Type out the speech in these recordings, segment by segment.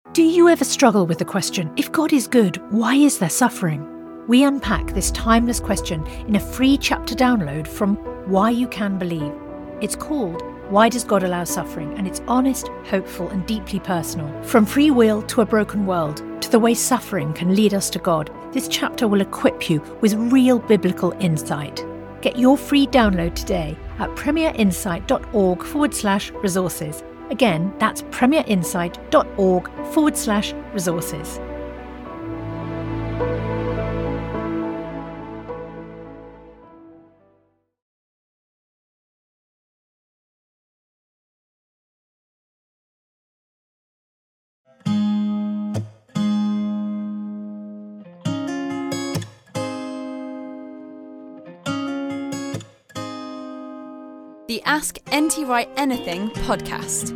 Do you ever struggle with the question, if God is good, why is there suffering? We unpack this timeless question in a free chapter download from Why You Can Believe. It's called Why Does God Allow Suffering? And it's honest, hopeful and deeply personal. From free will to a broken world, to the way suffering can lead us to God, this chapter will equip you with real biblical insight. Get your free download today at premierinsight.org/resources. Again, that's premierinsight.org/resources. The Ask N.T. Wright Anything podcast.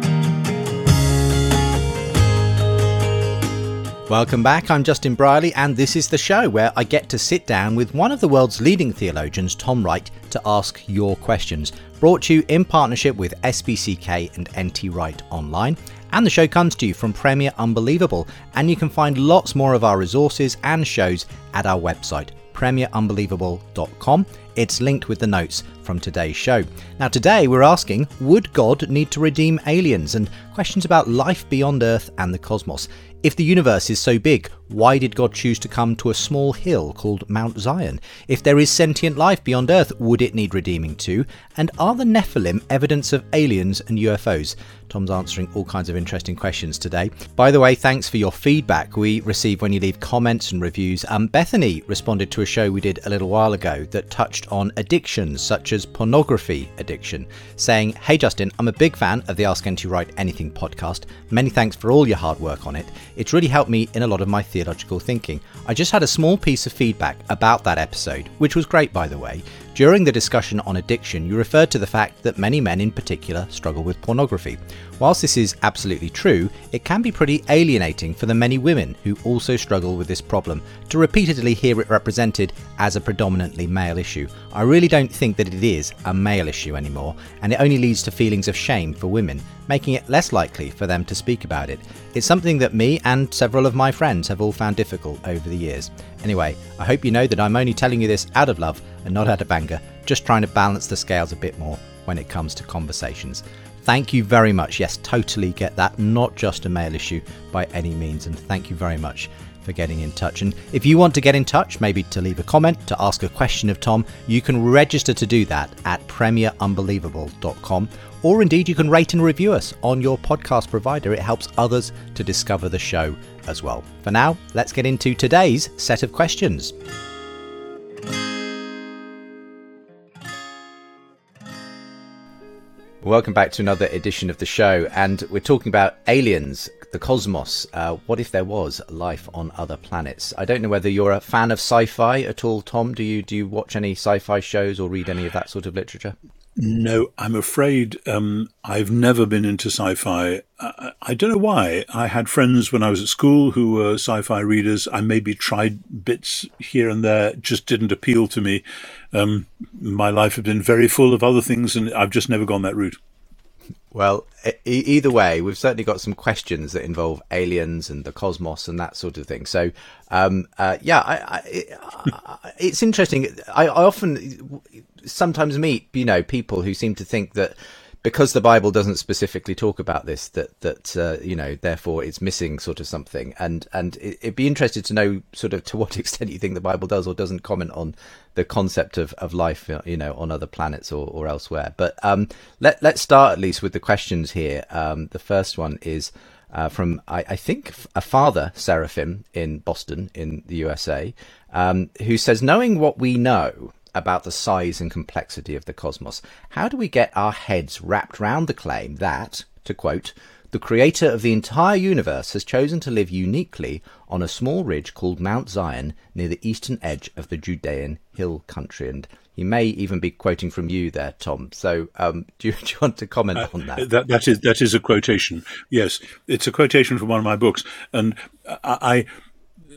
Welcome back, I'm Justin Brierley, and this is the show where I get to sit down with one of the world's leading theologians, Tom Wright, to ask your questions. Brought to you in partnership with SBCK and NT Wright Online. And the show comes to you from Premier Unbelievable, and you can find lots more of our resources and shows at our website, premierunbelievable.com. It's linked with the notes from today's show. Now today we're asking, would God need to redeem aliens? And questions about life beyond Earth and the cosmos. If the universe is so big, why did God choose to come to a small hill called Mount Zion? If there is sentient life beyond Earth, would it need redeeming too? And are the Nephilim evidence of aliens and UFOs? Tom's answering all kinds of interesting questions today. By the way, thanks for your feedback we receive when you leave comments and reviews. Bethany responded to a show we did a little while ago that touched on addictions such as pornography addiction, saying, "Hey Justin, I'm a big fan of the Ask NT Wright Anything podcast. Many thanks for all your hard work on it. It's really helped me in a lot of my theological thinking. I just had a small piece of feedback about that episode, which was great by the way. During the discussion on addiction, you referred to the fact that many men in particular struggle with pornography. Whilst this is absolutely true, it can be pretty alienating for the many women who also struggle with this problem to repeatedly hear it represented as a predominantly male issue. I really don't think that it is a male issue anymore, and it only leads to feelings of shame for women, making it less likely for them to speak about it. It's something that me and several of my friends have all found difficult over the years. Anyway, I hope you know that I'm only telling you this out of love and not out of anger, just trying to balance the scales a bit more when it comes to conversations." Thank you very much. Yes, totally get that. Not just a male issue by any means. And thank you very much for getting in touch. And if you want to get in touch, maybe to leave a comment, to ask a question of Tom, you can register to do that at premierunbelievable.com. Or indeed, you can rate and review us on your podcast provider. It helps others to discover the show as well. For now, let's get into today's set of questions. Welcome back to another edition of the show, and we're talking about aliens, the cosmos. What if there was life on other planets? I don't know whether you're a fan of sci-fi at all, Tom. Do you watch any sci-fi shows or read any of that sort of literature? No, I'm afraid I've never been into sci-fi. I don't know why. I had friends when I was at school who were sci-fi readers. I maybe tried bits here and there, just didn't appeal to me. My life had been very full of other things, and I've just never gone that route. Well, either way, we've certainly got some questions that involve aliens and the cosmos and that sort of thing. So, it's interesting. I often sometimes meet, people who seem to think that because the Bible doesn't specifically talk about this, that therefore it's missing sort of something. And it'd be interested to know sort of to what extent you think the Bible does or doesn't comment on the concept of life, on other planets or elsewhere. But let's start at least with the questions here. The first one is from, I think, a father, Seraphim, in Boston, in the USA, who says, knowing what we know about the size and complexity of the cosmos, how do we get our heads wrapped round the claim that, to quote, the creator of the entire universe has chosen to live uniquely on a small ridge called Mount Zion near the eastern edge of the Judean hill country? And he may even be quoting from you there, Tom. So do you want to comment on that? That is a quotation. Yes, it's a quotation from one of my books. And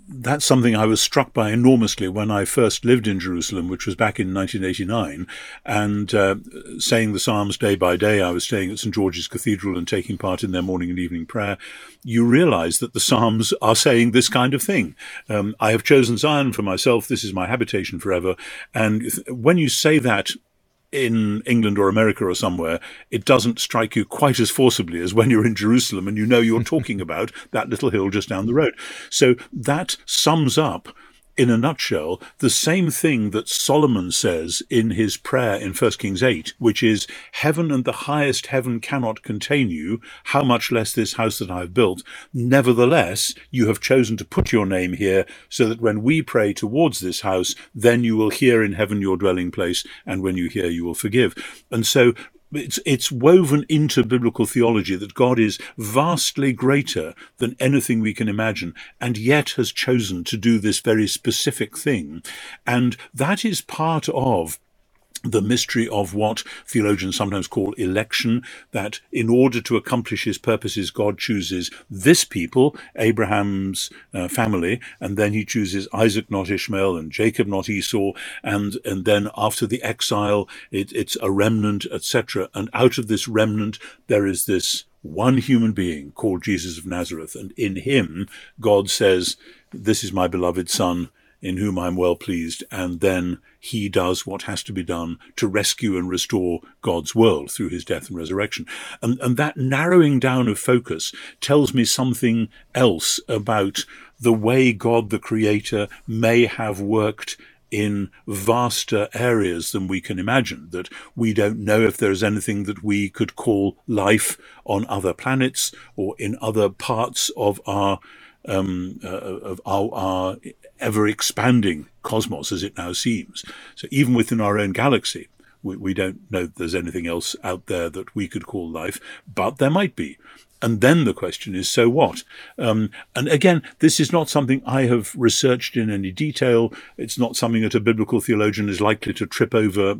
that's something I was struck by enormously when I first lived in Jerusalem, which was back in 1989, and saying the Psalms day by day. I was staying at St. George's Cathedral and taking part in their morning and evening prayer. You realize that the Psalms are saying this kind of thing. I have chosen Zion for myself. This is my habitation forever. And when you say that in England or America or somewhere, it doesn't strike you quite as forcibly as when you're in Jerusalem and you know you're talking about that little hill just down the road. So that sums up, in a nutshell, the same thing that Solomon says in his prayer in 1 Kings 8, which is, heaven and the highest heaven cannot contain you, how much less this house that I have built. Nevertheless, you have chosen to put your name here, so that when we pray towards this house, then you will hear in heaven your dwelling place, and when you hear, you will forgive. And so it's woven into biblical theology that God is vastly greater than anything we can imagine, and yet has chosen to do this very specific thing. And that is part of the mystery of what theologians sometimes call election, that in order to accomplish his purposes, God chooses this people, Abraham's family, and then he chooses Isaac, not Ishmael, and Jacob, not Esau, and then after the exile, it's a remnant, etc. And out of this remnant, there is this one human being called Jesus of Nazareth, and in him, God says, this is my beloved Son, in whom I'm well pleased, and then he does what has to be done to rescue and restore God's world through his death and resurrection. And that narrowing down of focus tells me something else about the way God, the Creator, may have worked in vaster areas than we can imagine, that we don't know if there's anything that we could call life on other planets or in other parts of our ever-expanding cosmos as it now seems. So even within our own galaxy, we don't know that there's anything else out there that we could call life, but there might be. And then the question is, so what? And again, this is not something I have researched in any detail. It's not something that a biblical theologian is likely to trip over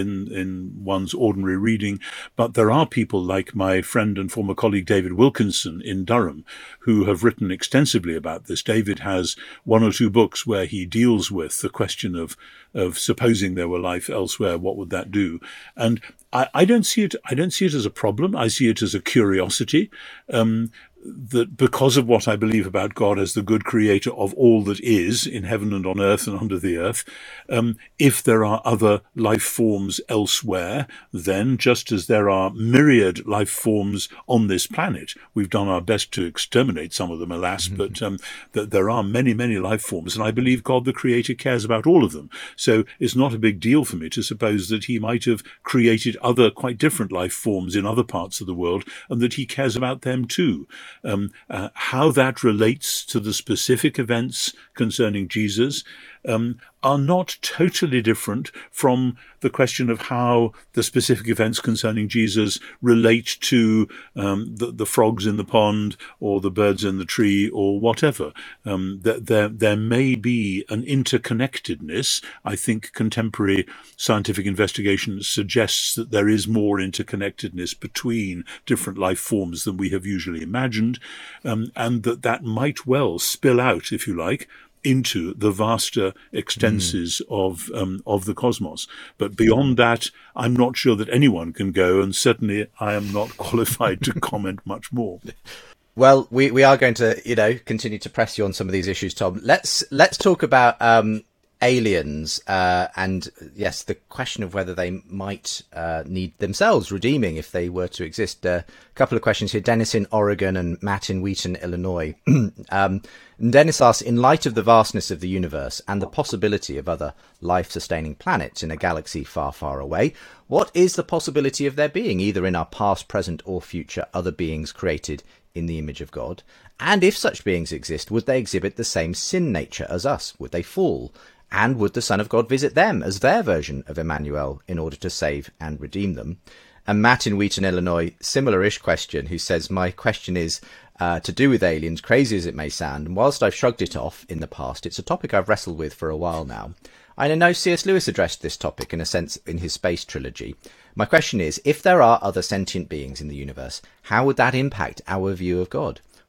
in one's ordinary reading. But there are people like my friend and former colleague David Wilkinson in Durham who have written extensively about this. David has one or two books where he deals with the question of supposing there were life elsewhere, what would that do? And I don't see it as a problem. I see it as a curiosity. That because of what I believe about God as the good creator of all that is in heaven and on earth and under the earth, if there are other life forms elsewhere, then just as there are myriad life forms on this planet, we've done our best to exterminate some of them, alas, but that there are many, many life forms, and I believe God the creator cares about all of them. So it's not a big deal for me to suppose that he might have created other quite different life forms in other parts of the world, and that he cares about them too. How that relates to the specific events concerning Jesus are not totally different from the question of how the specific events concerning Jesus relate to the frogs in the pond or the birds in the tree or whatever. There may be an interconnectedness. I think contemporary scientific investigation suggests that there is more interconnectedness between different life forms than we have usually imagined, and that might well spill out, if you like, into the vaster extenses of the cosmos. But beyond that, I'm not sure that anyone can go, and certainly I am not qualified to comment much more. Well, we are going to, continue to press you on some of these issues, Tom. Let's talk about aliens, and yes, the question of whether they might need themselves redeeming if they were to exist. A couple of questions here. Dennis in Oregon and Matt in Wheaton, Illinois. Dennis asks, in light of the vastness of the universe and the possibility of other life-sustaining planets in a galaxy far, far away, what is the possibility of there being, either in our past, present or future, other beings created in the image of God? And if such beings exist, would they exhibit the same sin nature as us? Would they fall? And would the Son of God visit them as their version of Emmanuel in order to save and redeem them? And Matt in Wheaton, Illinois, similar-ish question, who says, my question is to do with aliens, crazy as it may sound, and whilst I've shrugged it off in the past, it's a topic I've wrestled with for a while now. I know C.S. Lewis addressed this topic in a sense in his Space trilogy. My question is, if there are other sentient beings in the universe, how would that impact our view of God?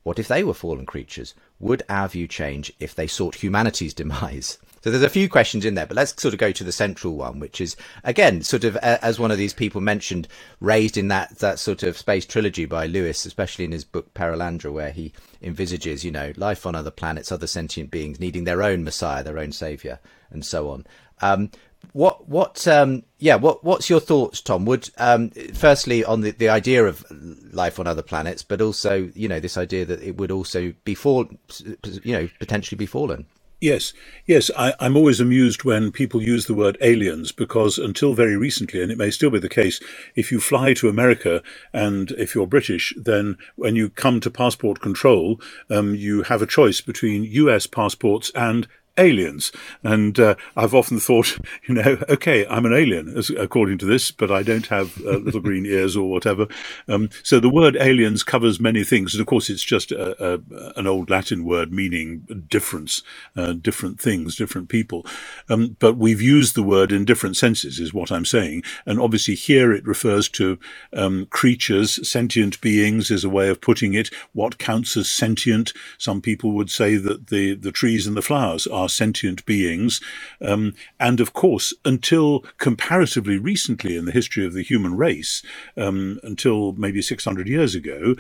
What if they were fallen creatures? Would our view change if they sought humanity's demise? So there's a few questions in there, but let's sort of go to the central one, which is, again, sort of, as one of these people mentioned, raised in that sort of space trilogy by Lewis, especially in his book Perelandra, where he envisages, life on other planets, other sentient beings needing their own messiah, their own saviour, and so on. What's your thoughts, Tom? Would firstly on the idea of life on other planets, but also this idea that it would also be potentially be fallen. Yes. I'm always amused when people use the word aliens, because until very recently, and it may still be the case, if you fly to America and if you're British, then when you come to passport control, you have a choice between US passports and aliens. And I've often thought, okay, I'm an alien, according to this, but I don't have little green ears or whatever. So the word aliens covers many things. And of course, it's just an old Latin word meaning difference, different things, different people. But we've used the word in different senses, is what I'm saying. And obviously here it refers to creatures, sentient beings is a way of putting it. What counts as sentient? Some people would say that the trees and the flowers are sentient beings. And of course, until comparatively recently in the history of the human race, until maybe 600 years ago,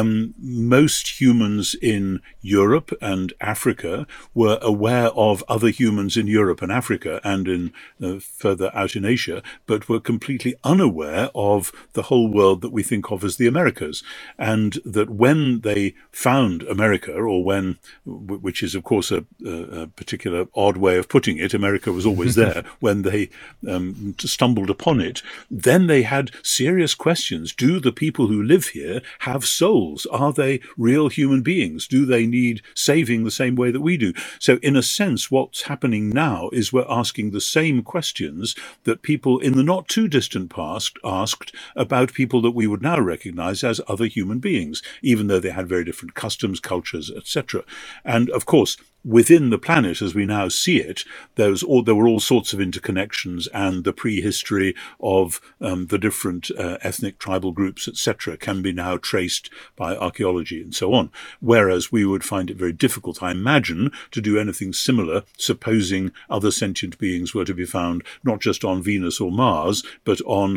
most humans in Europe and Africa were aware of other humans in Europe and Africa and in further out in Asia, but were completely unaware of the whole world that we think of as the Americas. And that when they found America, or which is of course a particular odd way of putting it, America was always there, when they stumbled upon it, then they had serious questions. Do the people who live here have souls? Are they real human beings? Do they need saving the same way that we do? So in a sense, what's happening now is we're asking the same questions that people in the not too distant past asked about people that we would now recognize as other human beings, even though they had very different customs, cultures, etc. And of course, within the planet, as we now see it, there were all sorts of interconnections, and the prehistory of the different ethnic tribal groups, etc., can be now traced by archaeology and so on. Whereas we would find it very difficult, I imagine, to do anything similar, supposing other sentient beings were to be found not just on Venus or Mars, but on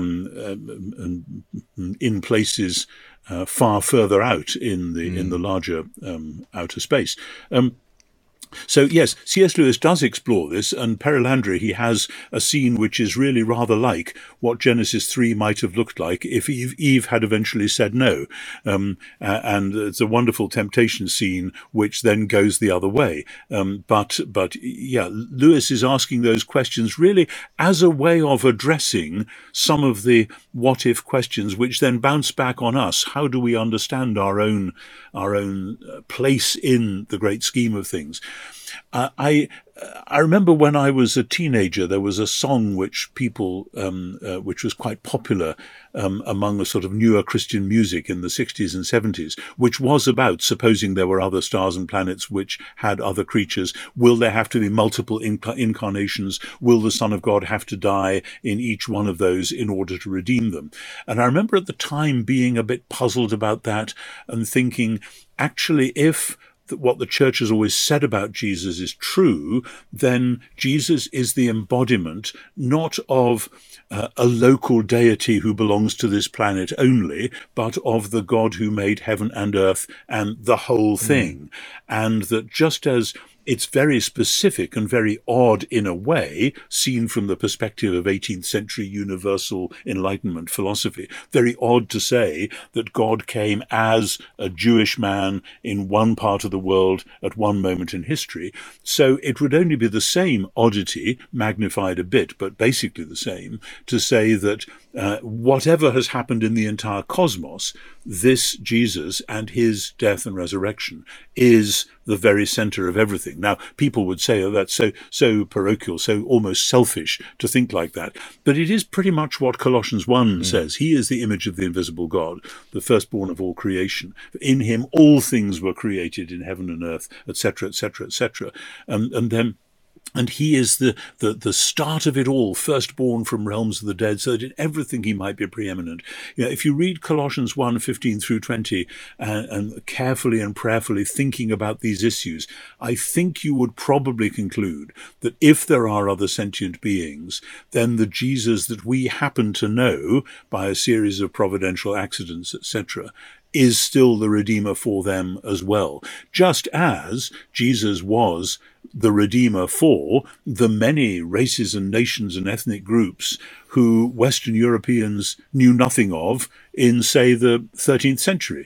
in places far further out in the larger outer space. So yes, C.S. Lewis does explore this, and Perelandra, he has a scene which is really rather like what Genesis 3 might have looked like if Eve had eventually said no. And it's a wonderful temptation scene which then goes the other way. But Lewis is asking those questions really as a way of addressing some of the what-if questions which then bounce back on us. How do we understand our own place in the great scheme of things? I remember when I was a teenager, there was a song which which was quite popular among a sort of newer Christian music in the 60s and 70s, which was about supposing there were other stars and planets which had other creatures. Will there have to be multiple incarnations? Will the Son of God have to die in each one of those in order to redeem them? And I remember at the time being a bit puzzled about that and thinking, actually, if what the church has always said about Jesus is true, then Jesus is the embodiment not of a local deity who belongs to this planet only, but of the God who made heaven and earth and the whole thing. And that just as it's very specific and very odd in a way, seen from the perspective of 18th century universal Enlightenment philosophy. Very odd to say that God came as a Jewish man in one part of the world at one moment in history. So it would only be the same oddity, magnified a bit, but basically the same, to say that whatever has happened in the entire cosmos, this Jesus and his death and resurrection is the very center of everything. Now, people would say, oh, that's so parochial, so almost selfish to think like that. But it is pretty much what Colossians 1 says. He is the image of the invisible God, the firstborn of all creation. In him all things were created in heaven and earth, etc., etc., etc. And then And he is the start of it all, firstborn from realms of the dead, so that in everything he might be preeminent. If you read Colossians 1:15 through 20 and carefully and prayerfully thinking about these issues, I think you would probably conclude that if there are other sentient beings, then the Jesus that we happen to know by a series of providential accidents, etc., is still the Redeemer for them as well, just as Jesus was the Redeemer for the many races and nations and ethnic groups who Western Europeans knew nothing of in, say, the 13th century.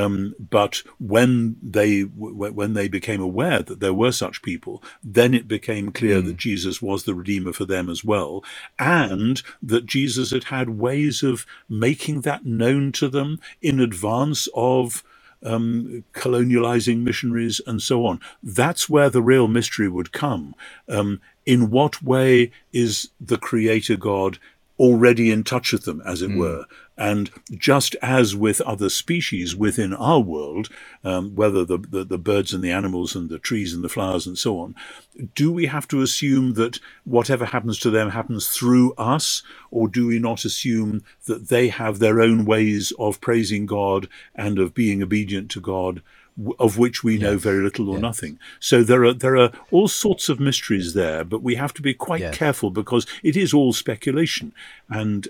But when they became aware that there were such people, then it became clear that Jesus was the Redeemer for them as well, and that Jesus had ways of making that known to them in advance of colonializing missionaries and so on. That's where the real mystery would come. In what way is the Creator God already in touch with them, as it were? And just as with other species within our world, whether the birds and the animals and the trees and the flowers and so on, do we have to assume that whatever happens to them happens through us, or do we not assume that they have their own ways of praising God and of being obedient to God, of which we know very little or nothing? So there are all sorts of mysteries there, but we have to be quite careful, because it is all speculation, and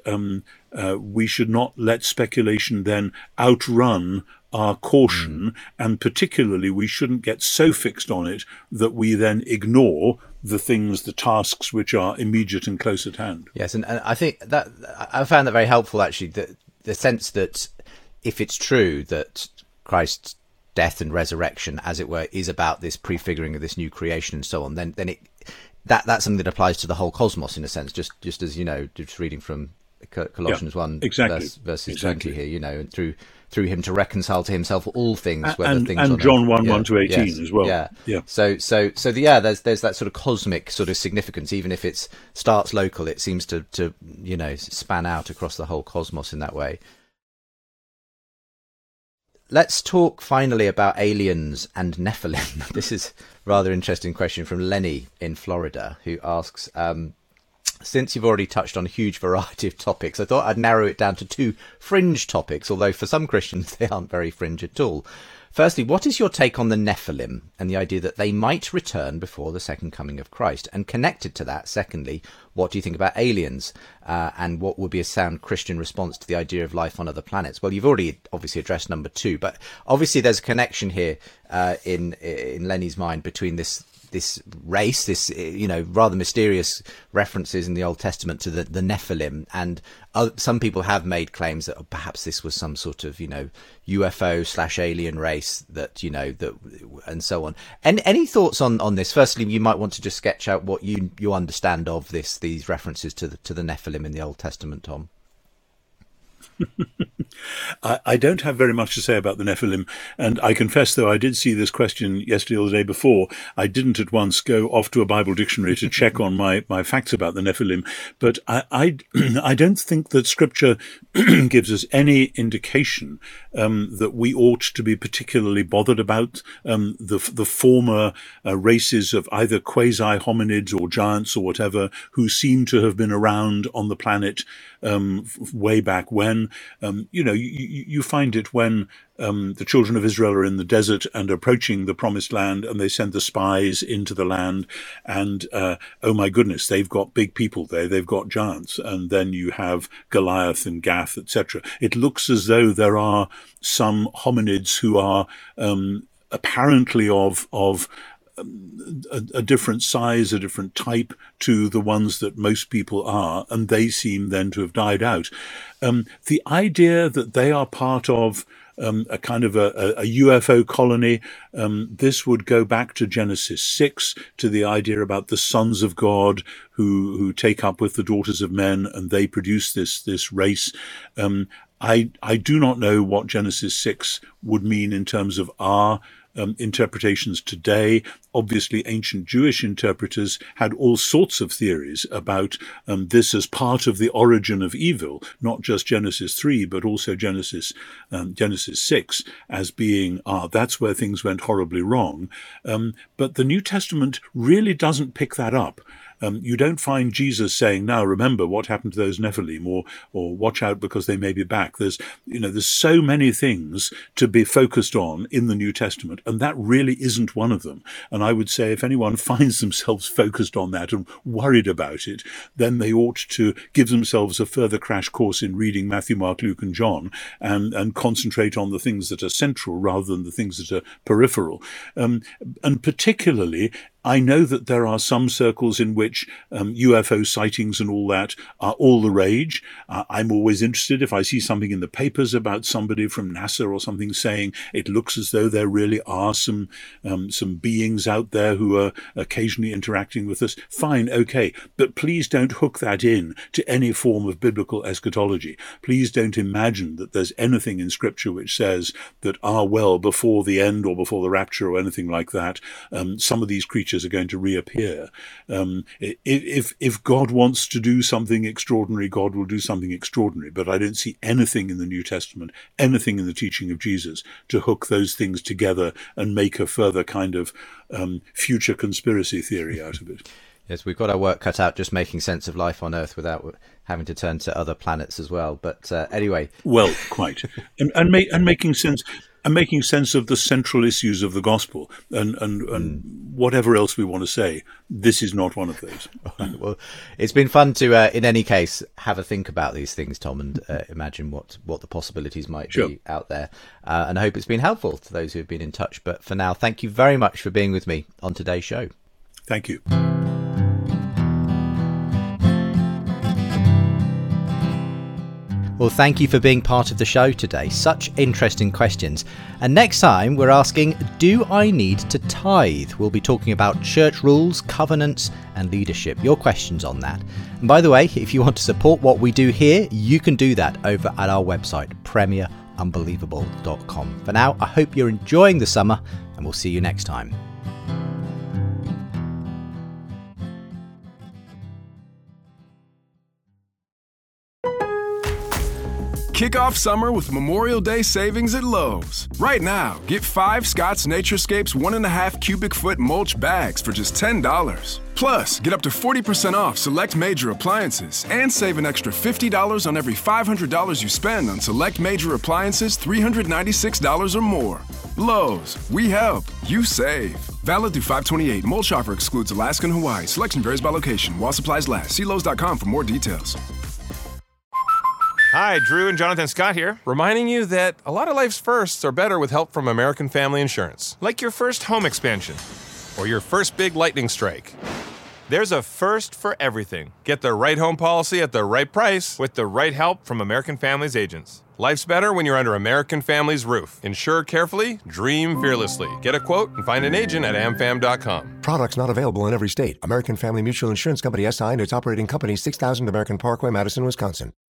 we should not let speculation then outrun our caution, and particularly we shouldn't get so fixed on it that we then ignore the tasks which are immediate and close at hand. Yes, and I think that I found that very helpful, actually, the sense that if it's true that Christ's death and resurrection, as it were, is about this prefiguring of this new creation and so on, then that's something that applies to the whole cosmos in a sense, just as, just reading from Colossians 1 verses 20 here, and through him to reconcile to himself all things, whether and, things and on John 1 to 18 as well. There's that sort of cosmic sort of significance. Even if it starts local, it seems to span out across the whole cosmos in that way. Let's talk finally about aliens and Nephilim. This is a rather interesting question from Lenny in Florida, who asks, since you've already touched on a huge variety of topics, I thought I'd narrow it down to 2 fringe topics, although for some Christians they aren't very fringe at all. Firstly, what is your take on the Nephilim and the idea that they might return before the second coming of Christ? And connected to that, secondly, what do you think about aliens? And what would be a sound Christian response to the idea of life on other planets? Well, you've already obviously addressed number 2, but obviously there's a connection here in Lenny's mind between this race, this rather mysterious references in the Old Testament to the Nephilim, and some people have made claims that perhaps this was some sort of UFO/alien race that and so on. And any thoughts on this? Firstly, you might want to just sketch out what you understand of these references to the Nephilim in the Old Testament, Tom. I don't have very much to say about the Nephilim, and I confess, though I did see this question yesterday or the day before, I didn't at once go off to a Bible dictionary to check on my facts about the Nephilim. But I don't think that Scripture gives us any indication that we ought to be particularly bothered about the former races of either quasi-hominids or giants or whatever who seem to have been around on the planet way back when. You find it when the children of Israel are in the desert and approaching the promised land, and they send the spies into the land, and oh my goodness, they've got big people there, they've got giants, and then you have Goliath and Gath, etc. It looks as though there are some hominids who are apparently of a different size, a different type to the ones that most people are, and they seem then to have died out. The idea that they are part of a kind of a UFO colony, this would go back to Genesis 6, to the idea about the sons of God who take up with the daughters of men, and they produce this race. I do not know what Genesis 6 would mean in terms of our interpretations today. Obviously, ancient Jewish interpreters had all sorts of theories about this as part of the origin of evil, not just Genesis 3, but also Genesis 6 as being, that's where things went horribly wrong. But the New Testament really doesn't pick that up. You don't find Jesus saying, now remember what happened to those Nephilim, or watch out because they may be back. There's so many things to be focused on in the New Testament, and that really isn't one of them. And I would say if anyone finds themselves focused on that and worried about it, then they ought to give themselves a further crash course in reading Matthew, Mark, Luke, and John, and concentrate on the things that are central rather than the things that are peripheral. And particularly, I know that there are some circles in which UFO sightings and all that are all the rage. I'm always interested if I see something in the papers about somebody from NASA or something saying it looks as though there really are some beings out there who are occasionally interacting with us. Fine, okay, but please don't hook that in to any form of biblical eschatology. Please don't imagine that there's anything in Scripture which says that, before the end or before the rapture or anything like that, some of these creatures are going to reappear. If God wants to do something extraordinary, God will do something extraordinary. But I don't see anything in the New Testament, anything in the teaching of Jesus to hook those things together and make a further kind of future conspiracy theory out of it. Yes, we've got our work cut out just making sense of life on Earth without having to turn to other planets as well. But anyway. Well, quite. And making sense. And making sense of the central issues of the gospel and whatever else we want to say. This is not one of those. Well, it's been fun to, in any case, have a think about these things, Tom, and imagine what the possibilities might be out there. And I hope it's been helpful to those who have been in touch. But for now, thank you very much for being with me on today's show. Thank you. Well, thank you for being part of the show today. Such interesting questions. And next time we're asking, do I need to tithe? We'll be talking about church rules, covenants and leadership. Your questions on that. And by the way, if you want to support what we do here, you can do that over at our website, premierunbelievable.com. For now, I hope you're enjoying the summer and we'll see you next time. Kick off summer with Memorial Day savings at Lowe's. Right now, get 5 Scott's Naturescapes 1.5 cubic foot mulch bags for just $10. Plus, get up to 40% off select major appliances and save an extra $50 on every $500 you spend on select major appliances $396 or more. Lowe's, we help, you save. Valid through 5/28. Mulch offer excludes Alaska and Hawaii. Selection varies by location. While supplies last. See Lowe's.com for more details. Hi, Drew and Jonathan Scott here, reminding you that a lot of life's firsts are better with help from American Family Insurance. Like your first home expansion or your first big lightning strike. There's a first for everything. Get the right home policy at the right price with the right help from American Family's agents. Life's better when you're under American Family's roof. Insure carefully, dream fearlessly. Get a quote and find an agent at amfam.com. Products not available in every state. American Family Mutual Insurance Company SI and its operating company 6000 American Parkway, Madison, Wisconsin.